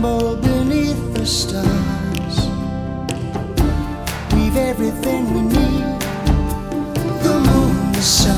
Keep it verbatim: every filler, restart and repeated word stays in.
tremble beneath the stars. We've everything we need, the moon, the sun.